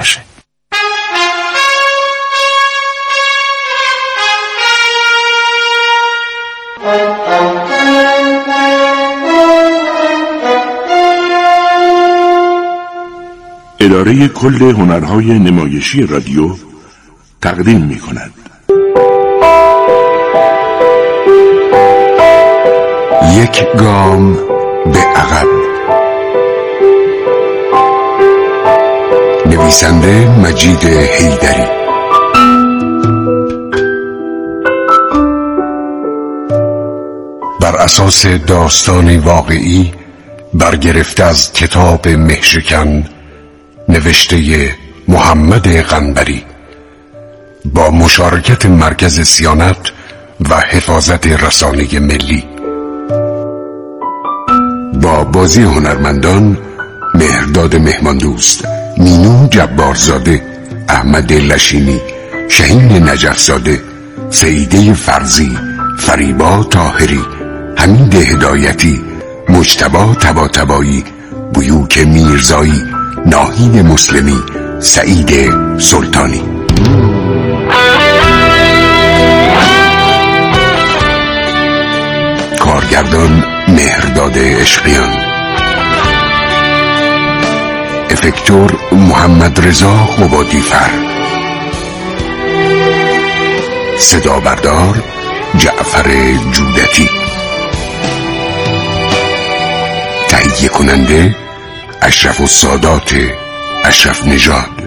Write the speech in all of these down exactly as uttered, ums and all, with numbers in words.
باشه. اداره کل هنرهای نمایشی رادیو تقدیم می کند یک گام به عقب. نویسنده مجید حیدری. بر اساس داستانی واقعی برگرفته از کتاب مهشکن نوشته محمد قنبری با مشارکت مرکز صیانت و حفاظت رسانه ملی، با بازی هنرمندان مهرداد مهماندوست، مینو جبارزاده، احمد لشینی، شهین نجفزاده، سعیده فرزی، فریبا طاهری، حمید هدایتی، مجتبی طباطبایی، بیوک میرزایی، ناهید مسلمی، سعید سلطانی. کارگردان مهرداد عشقیان. افکتور محمد رضا قبادیفر. صدا بردار جعفر جودتی. تهیه کننده اشرف السادات اشرف نژاد.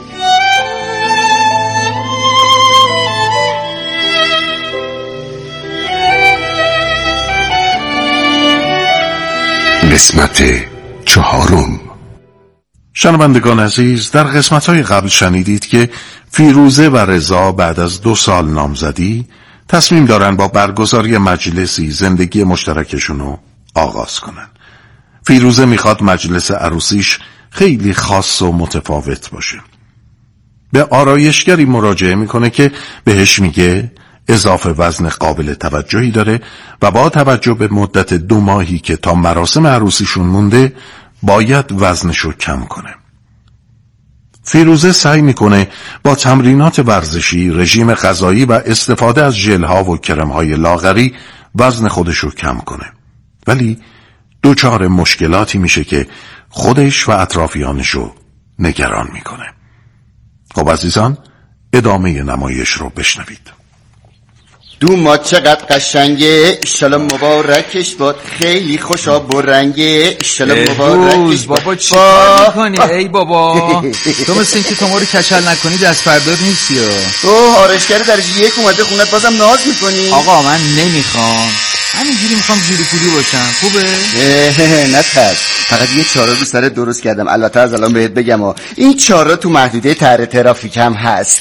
قسمت چهارم. شنوندگان عزیز، در قسمت‌های قبل شنیدید که فیروزه و رضا بعد از دو سال نامزدی تصمیم دارن با برگزاری مجلسی زندگی مشترکشون رو آغاز کنن. فیروزه میخواد مجلس عروسیش خیلی خاص و متفاوت باشه. به آرایشگری مراجعه میکنه که بهش میگه اضافه وزن قابل توجهی داره و با توجه به مدت دو ماهی که تا مراسم عروسیشون مونده باید وزنشو کم کنه. فیروزه سعی میکنه با تمرینات ورزشی، رژیم غذایی و استفاده از ژل‌ها و کرم‌های لاغری وزن خودشو کم کنه. ولی دوچار مشکلاتی میشه که خودش و اطرافیانشو نگران میکنه. خب عزیزان، ادامه نمایش رو بشنوید. دو ما چقدر قشنگه، اشتالا مبارکش باد، خیلی خوشا برنگه، اشتالا مبارکش باد. بابا چی کار میکنی؟ ای بابا تو مثل این که تو ما رو کچل نکنی دست فردار نیستی ها. اوه آرشگر درجه یک اومده خونت بازم ناز میکنی؟ آقا من نمیخوام، همینجوری میخوام جوری پولی باشم. خوبه؟ نه ترس، فقط یه چاره رو سر درست کردم. البته از الان بهت بگم ها این چاره تو محدوده طرح ترافیک هم هست.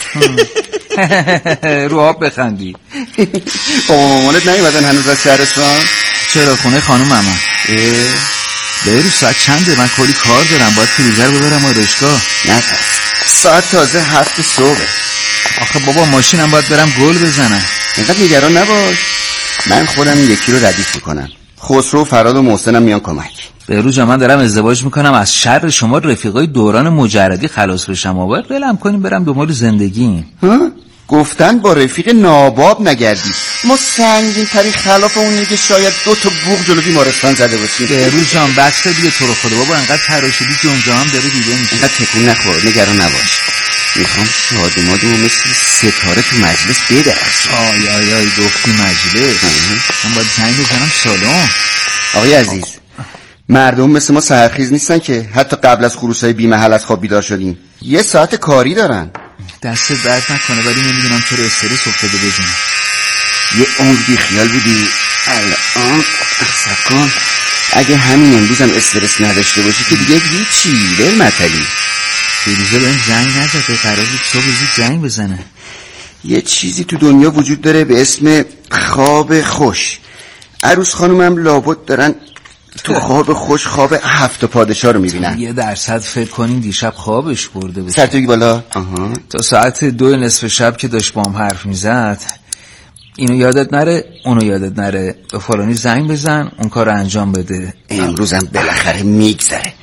رو آب بخندی. بابا مامانت نیومدن هنوز از شهرستان؟ چرا؟ خونه خانوم اما به رو ساعت چنده؟ من کلی کار دارم، باید فریزر ببرم آرایشگاه. نه ترس، ساعت تازه هفت صبح. آخه بابا ماشینم باید برم گل بزنم. اینقدر نگران نباش، من خودم این یکی رو ردیف میکنم. خسرو و فراد و محسنم میان کمک. بهروز جان من دارم ازدواج میکنم، از شر شما رفیقای دوران مجردی خلاص بشم و باید ولم کنیم برم دنبال زندگی. ها؟ گفتن با رفیق ناباب نگردی. ما سنگین تری خلاف اونی که شاید دو تا بوق جلو بیمارستان زده باشیم. بهروز جان بسته دیگه تو رو خدا بابا، انقدر تراشیدی جمجه هم داره دیده میشه. انقدر تکون نخور، نگران نباش. میخوام شادمادو مثل ستاره تو مجلس بدرس. آی آی آی گفتی مجلس، من باید زنگ بزنم سالن. آقای عزیز، مردم مثل ما سحرخیز نیستن که حتی قبل از خروسای بی‌محل از خواب بیدار شدیم. یه ساعت کاری دارن. دست درد نکنه ولی نمیدونم چرا استرس افتاده بزنم. یه عمر بی خیال بودی، الان احساب کن. اگه همین امروز هم استرس نداشته باشی که دیگه هیچی. بل مطلی فیروزه بهم زنگ نزده، قرار بود صبح زود زنگ بزنه. یه چیزی تو دنیا وجود داره به اسم خواب خوش. عروس خانومم لابد دارن تو خواب خوش خواب هفت پادشاه رو میبینن. یه درصد فکر کنین دیشب خوابش برده باشه. سرتوی بالا. آها. تا ساعت دو نصف شب که داشت با هم حرف میزد، اینو یادت نره اونو یادت نره، به فلانی زنگ بزن اون کار انجام بده. امروزم بالاخره میگذره.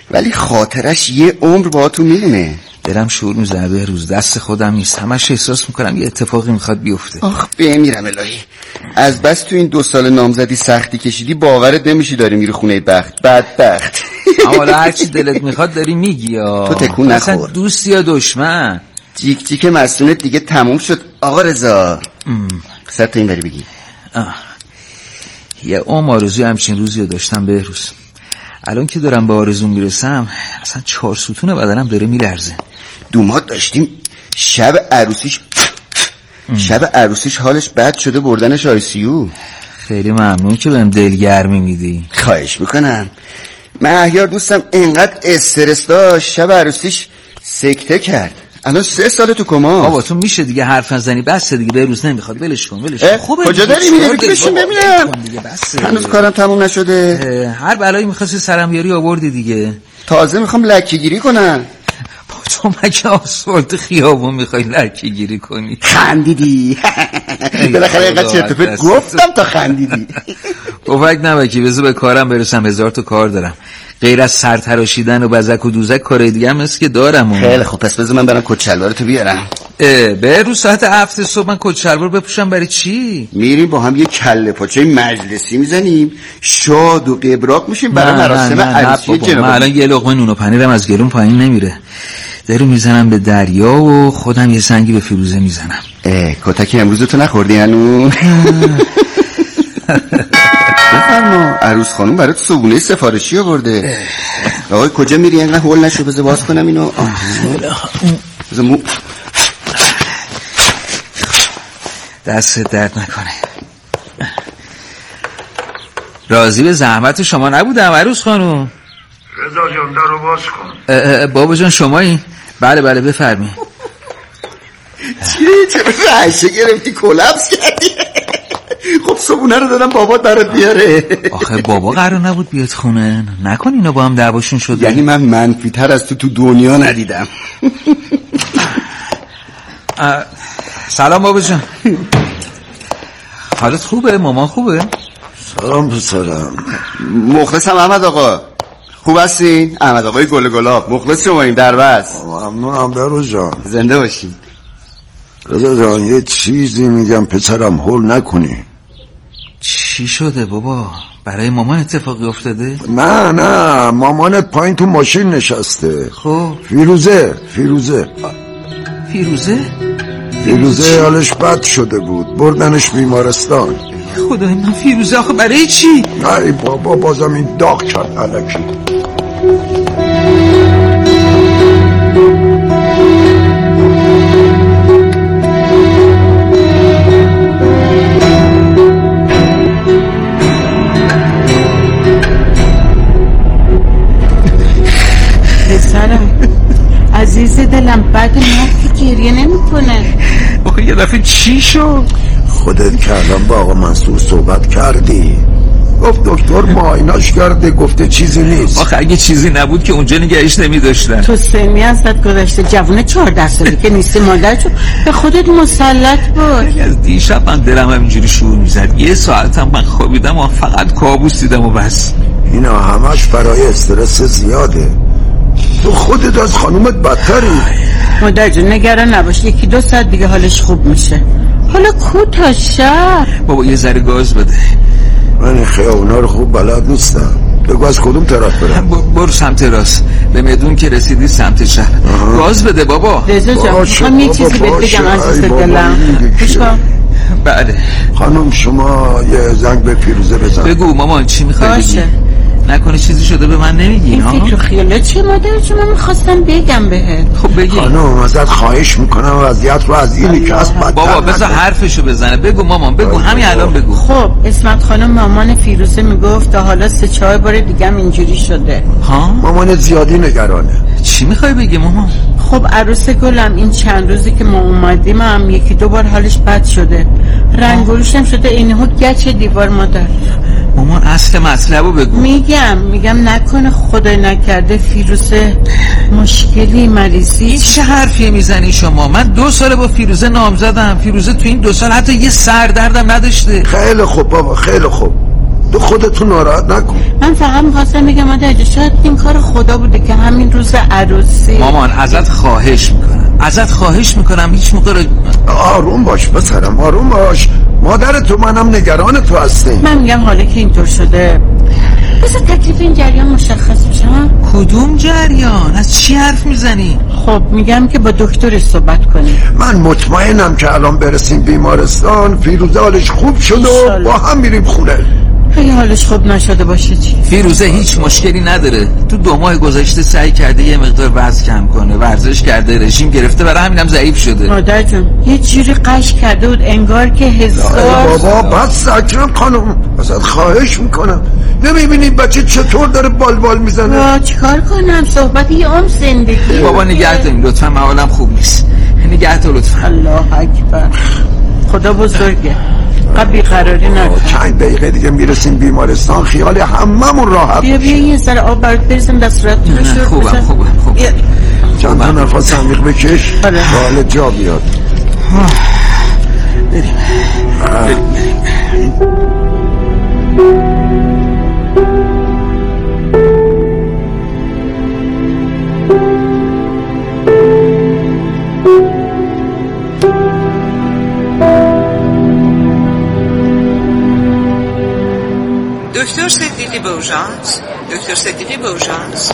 ولی خاطرش یه عمر با تو میمونه. دلم شعور میزنه به روز، دست خودم نیست، همش احساس میکنم یه اتفاقی میخواد بیفته. آخ بمیرم الهی، از بس تو این دو سال نامزدی سختی کشیدی باورت نمیشی داری میری خونه بخت. بدبخت. اما حالا هرچی دلت میخواد داری میگی یا تو تکون نخور. اصلا دوست یا دشمن؟ جیک جیک مسئولت دیگه تموم شد آقا رضا. سر تو این بری بگی. آه. یه عمر آرزوی همچین روزی رو داشتم به روز. الان که دارم به آرزو میرسم اصلا چهار ستون بدنم داره میلرزه. دومات داشتیم شب عروسیش شب عروسیش حالش بد شده بردنش آی سی یو. خیلی ممنون که بهم دلگرمی میدی. خواهش میکنم. من احیار دوستم اینقدر استرس داشت شب عروسیش سکته کرد. الان سه سال تو کما. بابا تو میشه دیگه حرف نزنی، بس دیگه به روز نمیخواد، ولش کن ولش کن. خوبه کجا داری میری؟ بشین ببینم. هنوز کارم تموم نشده. هر بلایی میخواستی سرم بیاری آوردی دیگه. تازه میخوام لکه گیری کنم. با تو مگه آسفالت خیابون میخوای لکه گیری کنی؟ خندیدی. بالاخره اینقدر چرت و پرت گفتم تا خندیدی. پفک نبکی، بذار به کارم برسم، هزار تا کار دارم. غیر از سر تراشیدن و بزک و دوزک کار دیگه هم هست که دارم. خیلی خوب، پس بذار من برم کت شلوارتو بیارم. به رو ساعت هفت صبح من کت شلوار بپوشم برای چی؟ میریم با هم یه کله پاچه مجلسی میزنیم، شاد و قبراق میشیم برای مراسم عروسی جناب. من الان یه لقمه نون و پنیرم از گلوم پایین نمیره. درو میزنم به دریا و خودم یه سنگی به فیروزه میزنم. اه کتک امروزتو نخوردی هنوز؟ بفرما عروس خانم برات صبونه سفارشی آورده. آقای کجا میری؟ اینقدر هول نشو، بذار باز کنم اینو. بذار مو دست درد نکنه. راضی به زحمت شما نبودم عروس خانم. رضا جان درو باز کن. بابا جان شمایی؟ بله بله بفرمی. چی؟ چرا رعشه گرفتی کلپس کردی؟ خب صبونه رو دادم بابا برات بیاره. آخه بابا قرار نبود بیاد خونه، نکن اینا با هم دعواشون شده. یعنی من منفی تر از تو تو دنیا ندیدم. سلام بابا جان. حالت خوبه؟ مامان خوبه؟ سلام پسرم. مخلصم احمد آقا. خوب هستین؟ احمد آقای گل گلاب مخلص شماییم در بس. ممنونم برو جان. زنده باشین. رضا جان یه چیزی میگم پسرم هول نکنی. چی شده بابا؟ برای مامان اتفاقی افتاده؟ نه نه مامانت پایین تو ماشین نشسته. خب فیروزه فیروزه فیروزه؟ فیروزه حالش بد شده بود بردنش بیمارستان. خدای من فیروزه آخه برای چی؟ ای بابا بازم این داغ کرد الکی. عزیز دلم بعد مرد که گریه نمی کنه. آخه یه دفعه چی شد؟ خودت که الان با آقا منصور صحبت کردی؟ گفت دکتر معاینش کرده گفته چیزی نیست. آخه اگه چیزی نبود که اونجا نگهش نمی داشتن. تو سنی ازت گذشته، جوونه چهارده سالی که نیستی، مادر چون به خودت مسلط بود. از دیشب من دلم همینجوری شور میزد، یه ساعتم من خوابیدم و فقط کابوس دیدم و بس. اینا همش برای استرس زیاده. تو خودت از خانومت بدتری. مادر جون نگران نباش، یکی دو ساعت دیگه حالش خوب میشه. حالا کو تا شب؟ بابا یه ذره گاز بده. من این خیابونا رو خوب بلد نیستم. بگو از کدوم طرف برم؟ برو سمت راست، به میدون که رسیدی سمت شهر. گاز بده بابا. رضا جان میخوام یه چیزی بهت بگم عزیز دلم. گوش کن. بله خانم شما یه زنگ به فیروزه بزن. بگو مامان چی میخوای بگی؟ نکنه چیزی شده به من نمیگی؟ این فکر و خیالات چیه مادر جون؟ من میخواستم بگم بهت. خب بگی. خانم ازت خواهش میکنم وضعیت رو از اینی که از بدتر بابا بذار حرفشو بزنه. بگو مامان بگو، همین الان بگو. خب اسمت خانم مامان فیروزه میگفت تا حالا سه چهار بار دیگه هم اینجوری شده. ها مامانت زیادی نگرانه. چی میخوای بگی مامان؟ خب عروس گلم این چند روزی که ما اومدیم هم یکی دو بار حالش بد شده، رنگولش هم شده اینهو گچ دیوار. مادر مامان اصل مطلبو بگو. میگم میگم نکنه خدای نکرده فیروزه مشکلی مریضی. این چه حرفیه میزنی شما؟ من دو سال با فیروزه نامزدم. فیروزه تو این دو سال حتی یه سردردم نداشته. خیلی خوب بابا خیلی خوب. تو خودتو ناراحت نکن. من فقط میخواستم بگم مادر شاید این کار خدا بوده که همین روز عروسی. مامان ازت خواهش میکنم ازت خواهش میکنم هیچ موقع رو... آروم باش پسرم، آروم باش. مادر تو منم نگران تو هستیم. من میگم حالا که اینطور شده بذار تکلیف این جریان مشخص بشه. کدوم جریان؟ از چی حرف میزنی؟ خب میگم که با دکتر صحبت کنی. من مطمئنم که الان برسیم بیمارستان فیروزه حالش خوب شد و با هم میریم خونه. اگه حالش خوب نشده باشه چی؟ فیروزه هیچ مشکلی نداره. تو دو ماه گذشته سعی کرده یه مقدار وزن کم کنه، ورزش کرده، رژیم گرفته، برای همینم ضعیف شده. مادر جون یه جوری قش کرده بود انگار که هزار. بابا بس اکرم خانم ازت خواهش میکنم. نمیبینی بچه چطور داره بال بال میزنه؟ وا چیکار کنم؟ صحبت یه عمر زندگی. بابا نگه داریم لطفا، من حالم خوب نیست. نگه دار لطفا. الله اکبر. خدا بزرگه. قبی قراری نکن. چند دقیقه دیگه میرسیم بیمارستان، خیال هممون راحت. بیا بیا یه سر آب برات بریزم دست صورت تو بشور. خوبم خوبم خوبم. چند تا نفس عمیق بکش حال جا بیاد. بریم بریم. دکتر صدیقی به اورژانس. دکتر صدیقی به اورژانس.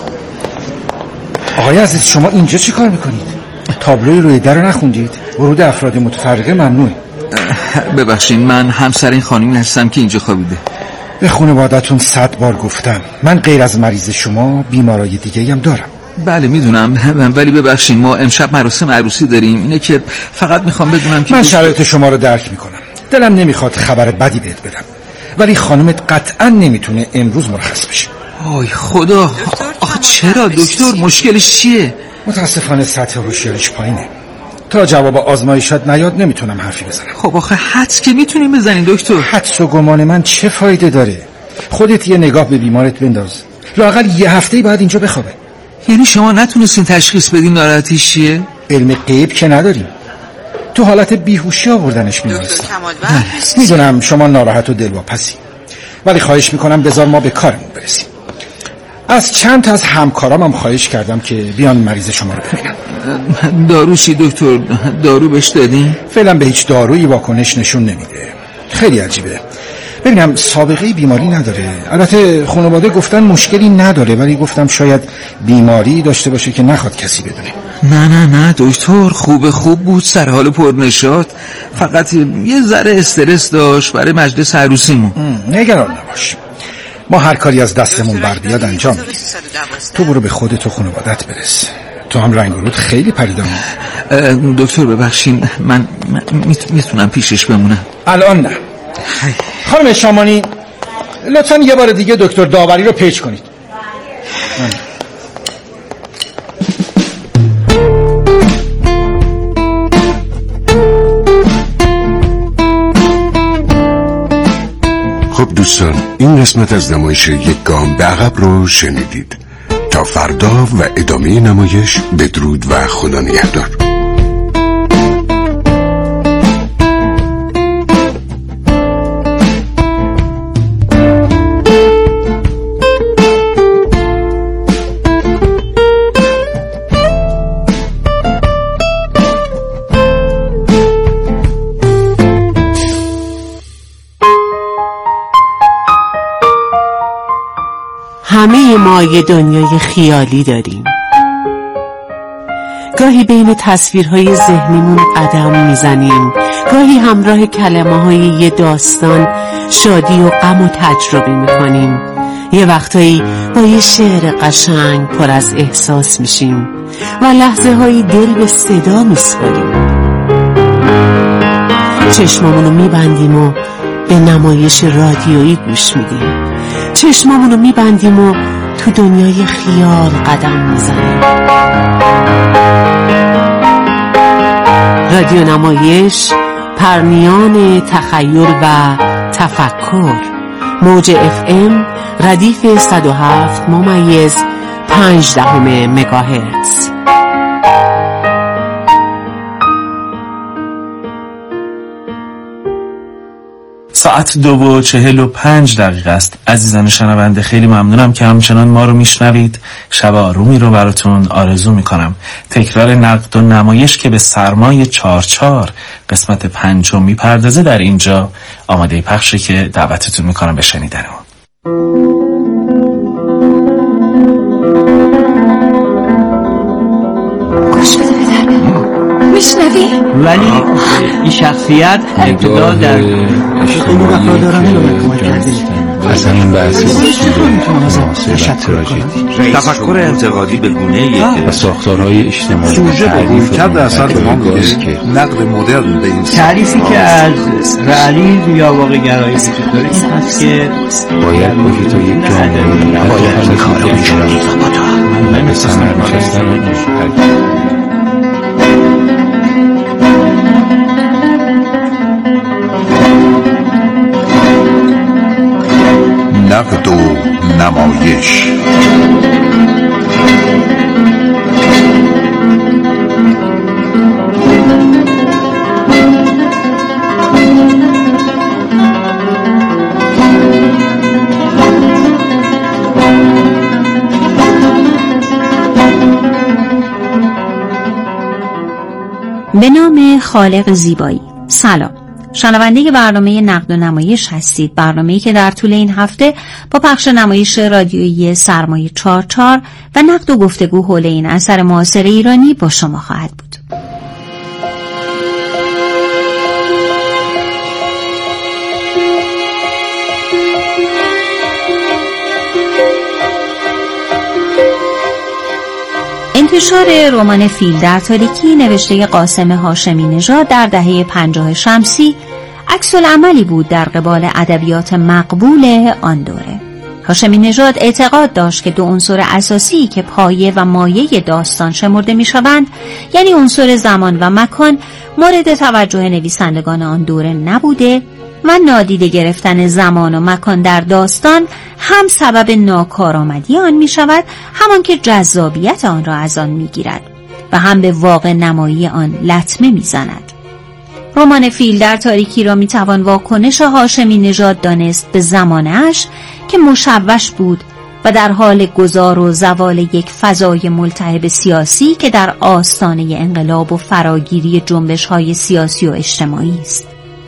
آقای عزیز شما اینجا چی کار میکنید؟ تابلوی روی در رو نخوندید؟ ورود افراد متفرقه ممنوعه. ببخشید من همسر این خانمی هستم که اینجا خوابیده. به خانواده‌تون صد بار گفتم من غیر از مریض شما بیمارای دیگه هم دارم. بله میدونم، ولی ببخشید ما امشب مراسم عروسی داریم. اینه که فقط میخوام بدونم که من شرایط شما رو درک میکنم. دلم نمیخواد خبر بدی بهت بدم، ولی خانومت قطعا نمیتونه امروز مرخص بشه. آی خدا. آخه چرا دکتر؟ مشکلش چیه؟ متاسفانه سطح هوشیاریش پایینه. تا جواب آزمایشات نیاد نمیتونم حرفی بزنم. خب آخه حدس که میتونیم بزنیم دکتر. حدس و گمان من چه فایده داره؟ خودت یه نگاه به بیمارت بنداز. لااقل یه هفته‌ای بعد اینجا بخوابه. یعنی شما نتونستین تشخیص بدین ناراحتیش چیه؟ علم غیب که نداریم. تو حالت بیهوشی آوردنش بیمارستان. میدونم شما ناراحت و دلواپسی، ولی خواهش میکنم بذار ما به کارمون برسیم. از چند تا از همکارام هم خواهش کردم که بیان مریض شما رو ببینن. دارو چی دکتر؟ دارو بهش دادین؟ فعلا به هیچ دارویی واکنش نشون نمیده. خیلی عجیبه. ببینم سابقه بیماری نداره. البته خانواده گفتن مشکلی نداره، ولی گفتم شاید بیماری داشته باشه که نخواد کسی بدونه. نه نه نه دکتر، خوب خوب بود، سر حال پرنشاط، فقط یه ذره استرس داشت برای مجلس عروسیمون. نگران نباش، ما هر کاری از دستمون بر بیاد انجام میدیم. تو برو به خودت و خانوادت برس. تو هم رنگ و رود خیلی پریدم. دکتر ببخشین من, من میتونم پیشش بمونم؟ الان نه. خانم شامانی لطفا یه بار دیگه دکتر داوری رو پیچ کنید. خب دوستان، این قسمت از نمایش یک گام به عقب رو شنیدید. تا فردا و ادامه نمایش بدرود و خدا نگهدار. همه ما یه دنیای خیالی داریم. گاهی بین تصویرهای ذهنیمون قدم میزنیم، گاهی همراه کلمه های یه داستان شادی و غم و تجربه میکنیم. یه وقتایی با یه شعر قشنگ پر از احساس میشیم و لحظه هایی دل به صدا میسپاریم. چشمامونو میبندیم و به نمایش رادیویی گوش میدیم. چشمامونو میبندیم و تو دنیای خیال قدم میزنیم. رادیو نمایش، پرنیان تخیل و تفکر. موج اف ام ردیف صد و هفت ممیز پنج دهم مگاهرتز. ساعت دو و چهل و پنج دقیقه است. عزیزان شنونده، خیلی ممنونم که همچنان ما رو میشنوید. شب آرومی رو براتون آرزو میکنم. تکرار نقد و نمایش که به سرمای چار چار قسمت پنجم میپردازه در اینجا آماده پخشه که دعوتتون میکنم به شنیدن اون. گوش بده به درم، میشنوی؟ ولی این شخصیت ابتدا در این وفادارانه به من کمک کرده. اصلا این بحثی تفکر انتقادی به گونه‌ای که ساختارهای اجتماعی سوژه با رویکرد اثر به ما میگه نقد مدرن به این تعریفی که از رئالیسم یا واقع‌گرایی وجود داره این هست که باید باشه تا یک جامعه باید کارو می‌کنه من مثلا نشستن نقد و نمایش. به نام خالق زیبایی. سلام، شنونده برنامه نقد و نمایش هستید، برنامه‌ای که در طول این هفته با پخش نمایش رادیویی سرمایه چار چار و نقد و گفتگو حول این اثر معاصر ایرانی با شما خواهد بود. انتشار رمان فیل در تاریکی نوشته قاسم هاشمی نژاد در دهه پنجاه شمسی عکس‌العملی بود در قبال ادبیات مقبول آن دوره. هاشمی نژاد اعتقاد داشت که دو عنصر اساسی که پایه و مایه داستان شمرده می‌شوند، یعنی عنصر زمان و مکان، مورد توجه نویسندگان آن دوره نبوده و نادیده گرفتن زمان و مکان در داستان هم سبب ناکارآمدی آن می شود، همان که جذابیت آن را از آن می گیرد و هم به واقع نمایی آن لطمه می زند. رمان فیل در تاریکی را می توان واکنش هاشمی نژاد دانست به زمانش که مشوش بود و در حال گذار و زوال یک فضای ملتهب سیاسی که در آستانه انقلاب و فراگیری جنبش‌های سیاسی و اجتماعی است.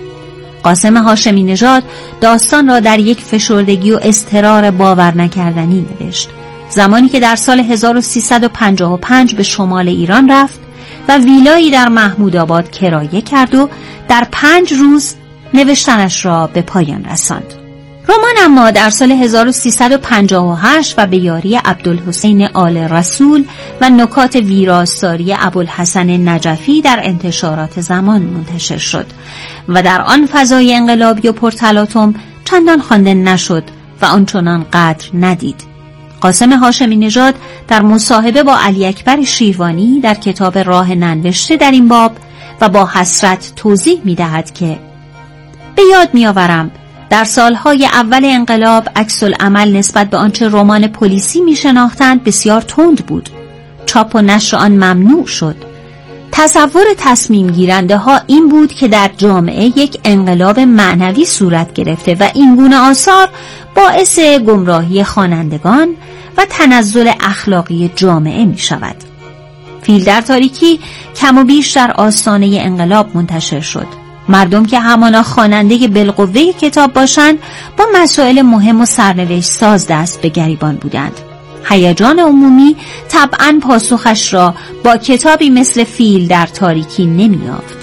قاسم هاشمی نژاد داستان را در یک فشردگی و اضطرار باور نکردنی نوشت، زمانی که در سال هزار و سیصد و پنجاه و پنج به شمال ایران رفت و ویلایی در محمودآباد کرایه کرد و در پنج روز نوشتنش را به پایان رساند. رمان اما در سال هزار و سیصد و پنجاه و هشت و به یاری عبدالحسین آل رسول و نکات ویراستاری ابوالحسن نجفی در انتشارات زمان منتشر شد و در آن فضای انقلابی و پرتلاطم چندان خوانده نشد و آنچنان قدر ندید. قاسم هاشمی نژاد در مصاحبه با علی اکبر شیروانی در کتاب راه ننوشته در این باب و با حسرت توضیح می‌دهد که به یاد می‌آورم در سالهای اول انقلاب عکس‌العمل نسبت به آنچه رمان پلیسی می‌شناختند بسیار تند بود. چاپ و نشر آن ممنوع شد. تصور تصمیم گیرنده ها این بود که در جامعه یک انقلاب معنوی صورت گرفته و این گونه آثار باعث گمراهی خوانندگان و تنزل اخلاقی جامعه می شود. فیل در تاریکی کم و بیش در آستانه انقلاب منتشر شد. مردم که همانا خواننده بالقوه کتاب باشند با مسائل مهم و سرنوشت ساز دست به گریبان بودند. هیجان عمومی طبعاً پاسخش را با کتابی مثل فیل در تاریکی نمی‌یافت.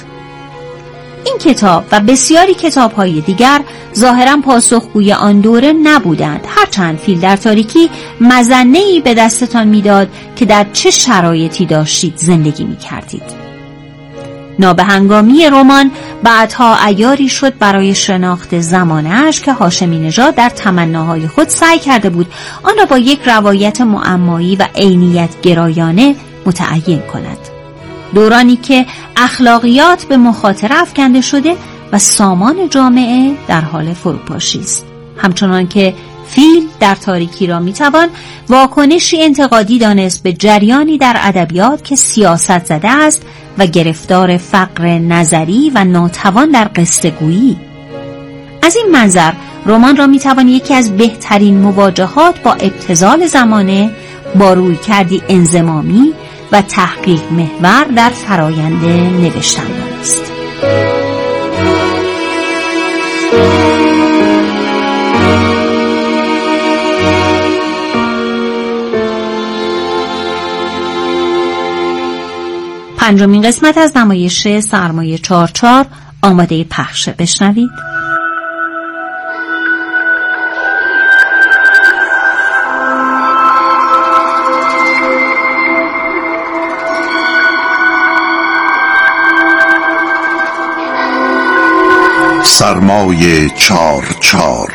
این کتاب و بسیاری کتاب‌های دیگر ظاهراً پاسخگوی آن دوره نبودند، هرچند فیل در تاریکی مظنه‌ای به دستتان می‌داد که در چه شرایطی داشتید زندگی می‌کردید. نابهنگامی رمان بعدها عیاری شد برای شناخت زمانه‌اش که هاشمی نژاد در تمناهای خود سعی کرده بود آن را با یک روایت معمایی و عینیت گرایانه متعین کند. دورانی که اخلاقیات به مخاطره افکنده شده و سامان جامعه در حال فروپاشی است. همچنان که فیل در تاریکی را میتوان واکنشی انتقادی دانست به جریانی در ادبیات که سیاست زده است و گرفتار فقر نظری و ناتوان در قصه گویی. از این منظر رمان را میتوان یکی از بهترین مواجهات با ابتذال زمانه با رویکردی انضمامی و تحقیق محور در فرایند نوشتن دانست. پنجمین قسمت از نمایش سرمایه چهار چهار آماده پخش. بشنوید. سرمایه چار چار.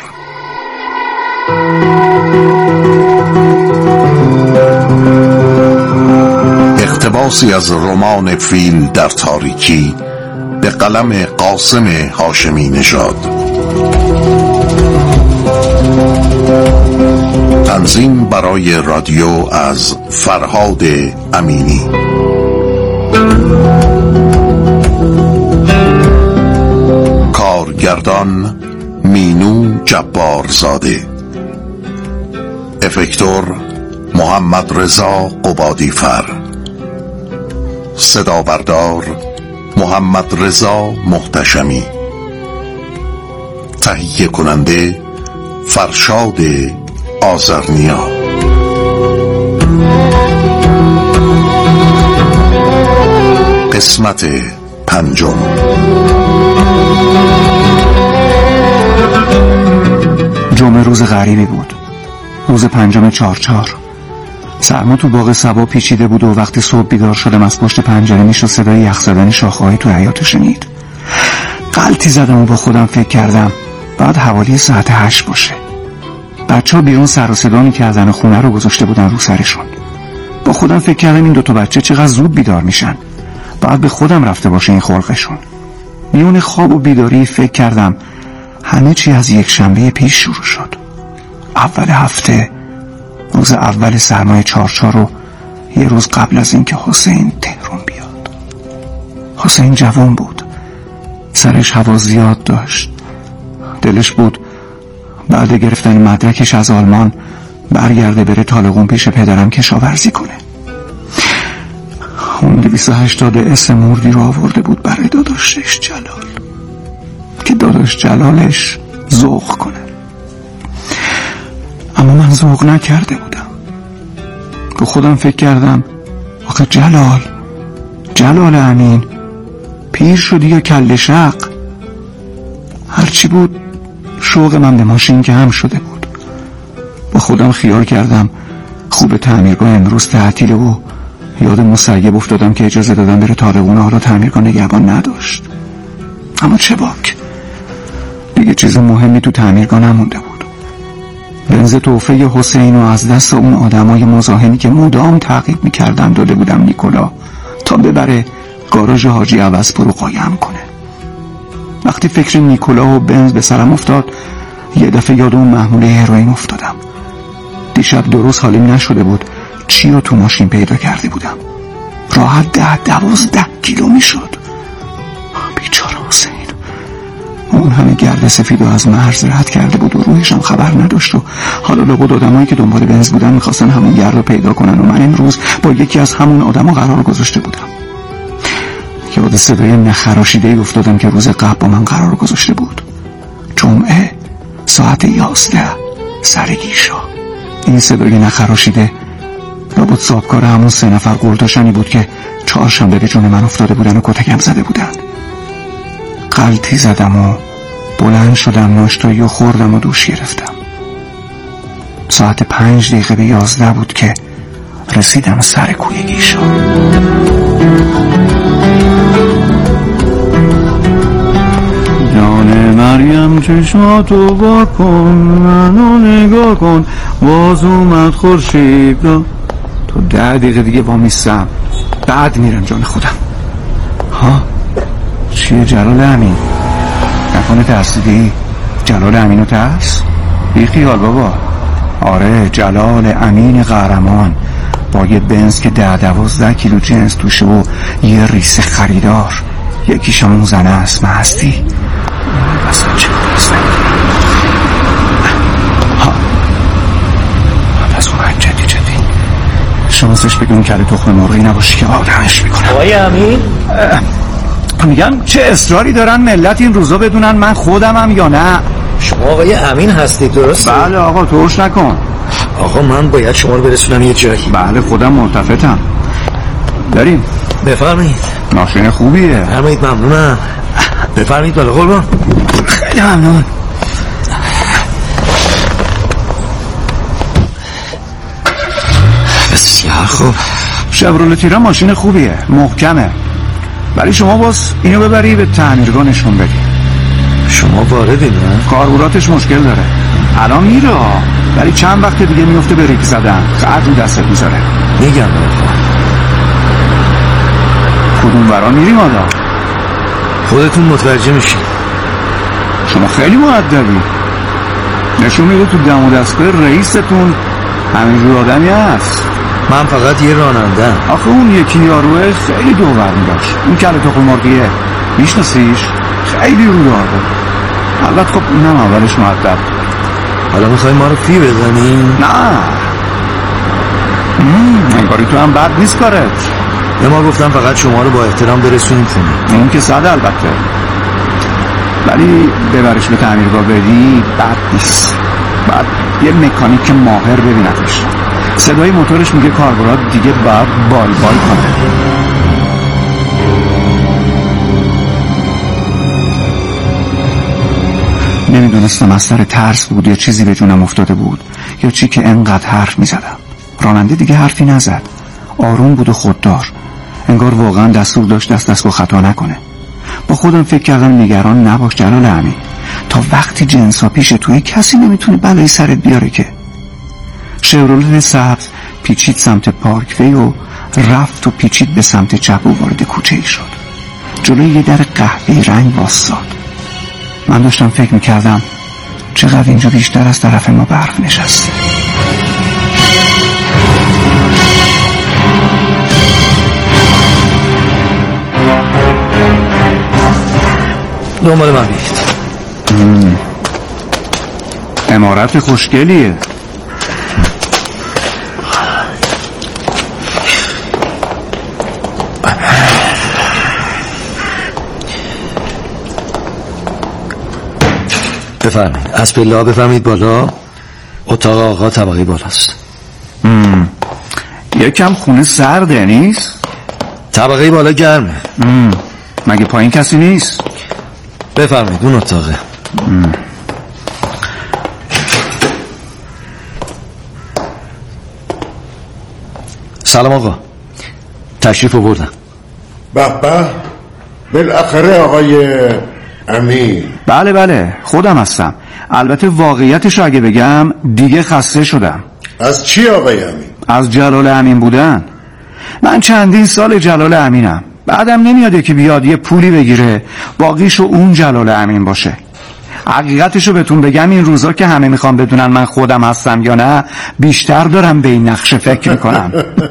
اقتباسی از رمان فیل در تاریکی به قلم قاسم هاشمی نژاد. تنظیم برای رادیو از فرهاد امینی. کارگردان مینو جبارزاده. افکتور محمد رضا قبادیفر. صدا بردار محمد رضا محتشمی. تهیه کننده فرشاد آذرنیا. قسمت پنجم. جمعه روز غریبی بود، روز پنجم چهار چهار. سرما تو باغ صبا پیچیده بود و وقتی صبح بیدار شدم از پشت پنجره میشد صدای یخ زدن شاخه‌های تو حیاط شنید. غلطی زدم و با خودم فکر کردم بعد حوالی ساعت هشت باشه. بچه‌ها بیرون سر و صدا می‌کردن و خونه رو گذاشته بودن رو سرشون. با خودم فکر کردم این دوتا بچه چقدر زود بیدار میشن، بعد به خودم رفته باشه این خلقشون. میون خواب و بیداری فکر کردم همه چی از یک شنبه پیش شروع شد. اول هفته، روز اول سرمایه چهار چهار رو یه روز قبل از اینکه حسین تهران بیاد. حسین جوان بود، سرش هوا زیاد داشت، دلش بود بعد گرفتن مدرکش از آلمان برگرده بره طالقون پیش پدرم کشاورزی کنه. اون دویست و هشتاد اسم مردی رو آورده بود برای داداشش جلال که داداش جلالش ذوق کنه، اما من ذوق نکرده بودم. به خودم فکر کردم آخه جلال جلال امین پیر شدی یا کله شق؟ هرچی بود شوق من به ماشین که هم شده بود. با خودم خیال کردم خوب تعمیرگاه امروز تعطیله و یاد مسیب افتادم که اجازه دادم بره طالقون، حالا تعمیرگاه نگهبان نداشت. اما چه باک، دیگه چیز مهمی تو تعمیرگاه نمونده بود. بنز توفه حسین و از دست اون آدمای مزاحمی که مدام تعقیب میکردم داده بودم نیکولا تا ببره گاراژ حاجی عوضپور رو قایم کنه. وقتی فکر نیکولا و بنز به سرم افتاد یه دفعه یاد اون محموله هروئین افتادم. دیشب درست حالیم نشده بود چی رو تو ماشین پیدا کرده بودم. راحت ده دوازده کیلو میشد. بیچاره حسین، اون همه گرد سفید و از مرز رد کرده بود و رویش هم خبر نداشت و حالا لابد آدمایی که دنبال بنز بودن میخواستن همون گرد رو پیدا کنن و من امروز با یکی از همون آدما قرار گذاشته بودم. یاد صدای نخراشیده‌ای افتادم که روز قبل با من قرار گذاشته بود. جمعه ساعت یازده سر گیشا. این صدای نخراشیده لابد صاحبکار همون سه نفر قرداشنی بود که چهارشنبه به جون من افتاده بودن و کتکم زده بودن. غلطی زدم و بلند شدم، ناشتایی و خوردم و دوش گرفتم. ساعت پنج دقیقه به یازده بود که رسیدم سر کوی گیشا. جان مریم چشماتو با کن، منو نگاه کن، باز اومد خورشید. تو ده دقیقه دیگه وامیستم، بعد میرم جان خودم. ها چیه جلال امین؟ نکنه ترسیدی؟ جلال امینو ترس؟ بی خیال بابا. آره جلال امین قهرمان با یه بنز که ده دوازده کیلو جنس توشه و یه ریسه خریدار. یکیشم اون زنه است، من هستی؟ اصلا چه کنیست ها پس اومد جدی جدی شماسش بگیم کل تخم مرغی نباشی که آدمش میکنم. آقای امین میگم چه اصراری دارن ملت این روزا بدونن من خودمم یا نه؟ شما آقای امین هستید درسته؟ بله آقا ترش نکن. آقا من باید شما رو برسونم یه جایی. بله خودم ملتفتم. بریم. بفرمایید. ماشین خوبیه. بفرمایید ممنونم. بفرمایید بالا قربان. خیلی ممنون. بسیار خوب. شورولت تیران ماشین خوبیه، محکمه، ولی شما باز اینو ببری به تعمیرگاه نشون بدی. شما واردین نه؟ کاربوراتش مشکل داره الان میره، ولی چند وقت دیگه میفته به ریک زدن، قد رو دستت میذاره. میگم کدوم ورا میریم آدم؟ خودتون متوجه میشین. شما خیلی مؤدبی، نشون میده تو دم و دستگاه رئیستون همینجور آدمی هست. من فقط یه رانندم. آخه اون یکی یاروه خیلی دوور میداشت، اون کل تخم مرغیه، میشناسیش؟ خیلی رو داره. البته خب اونم اولش مؤدب. حالا میخوای ما رو فی بزنیم؟ نه انگاری تو هم بد نیست کارت. به ما گفتم فقط شما رو با احترام برسونیم خونه. اون که صد البته، ولی ببرش به تعمیرگاه بدی بد نیست. بعد یه مکانیک ماهر ببینتش، صدای موتورش میگه کاربرات دیگه باید بال بال کنه. نمیدونستم از سر ترس بود یا چیزی به جونم افتاده بود یا چی که انقدر حرف میزدم. راننده دیگه حرفی نزد، آروم بود و خوددار، انگار واقعا دستور داشت دست دست با خطا نکنه. با خودم فکر کردم نگران نباش جلال امین، تا وقتی جنسا پیشه توی کسی نمیتونه بلای سرت بیاره که. شورولت سبز پیچید سمت پارکوی و رفت و پیچید به سمت چپ و وارد کوچه ای شد. جلوی یه در قهوه‌ای رنگ واساد. من داشتم فکر میکردم چقدر اینجا بیشتر از طرف ما برق نشسته. دنبال من بیشت. عمارت خوشگلیه. بفرمایید از پله ها بفرمایید بالا. اتاق آقا طبقه بالاست. یکم خونه سرده نیست؟ طبقه بالا گرمه. مم. مگه پایین کسی نیست؟ بفرمایید اون اتاقه. مم. سلام آقا، تشریف آوردم. به به، بالاخره آقای امین. بله بله خودم هستم. البته واقعیتش اگه بگم دیگه خسته شدم. از چی آقای امین؟ از جلال امین بودن. من چندین سال جلال امینم، بعدم نمیاد که بیاد یه پولی بگیره باقیشو اون جلال امین باشه. حقیقتشو بهتون بگم این روزا که همه میخوام بدونن من خودم هستم یا نه، بیشتر دارم به این نقشه فکر میکنم.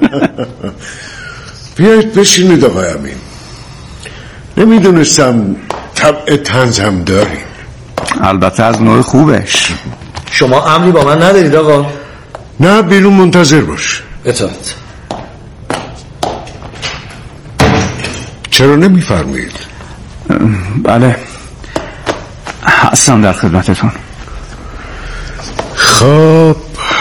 بیایید بشینید آقای امین. نمیدونستم طبع طنز هم داریم. البته از نوع خوبش. شما امری با من ندارید آقا؟ نه، بیرون منتظر باش. اطاعت. چرا نمیفرمایید؟ بله هستم در خدمتتون. خب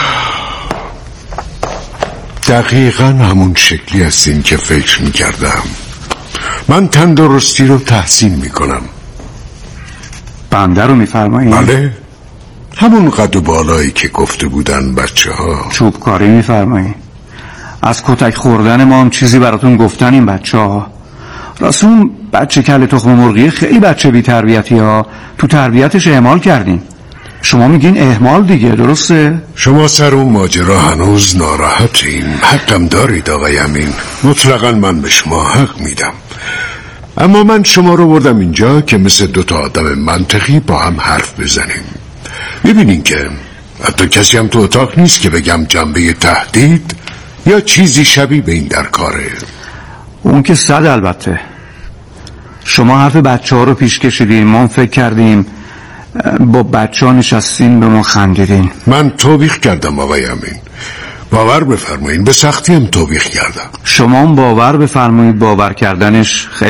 دقیقا همون شکلی هستین که فکر میکردم. من تندرستی رو تحسین میکنم. بنده رو میفرمایید؟ بله، همون قد و بالایی که گفته بودن بچه ها. چوبکاری میفرمایید؟ از کتک خوردن ما هم چیزی براتون گفتن این بچه ها؟ راستون بچه کل تخم مرغی خیلی بچه بی تربیتی ها، تو تربیتش اهمال کردین. شما میگین اهمال دیگه، درسته؟ شما سر اون ماجرا هنوز ناراحتین. حقم دارید آقای امین، مطلقا من به شما حق میدم. اما من شما رو بردم اینجا که مثل دوتا آدم منطقی با هم حرف بزنیم. ببینین که حتی کسی هم تو اتاق نیست که بگم جنبه تهدید یا چیزی شبیه به این در کاره. اون که صد البته. شما حرف بچه ها رو پیش کشیدین، ما فکر کردیم با بچه ها نشستین به ما خندیدین. من توبیخ کردم آقای امین، باور بفرمایید به سختی هم توبیخ کردم. شما هم باور بفرمایید، باور کردنش خیلی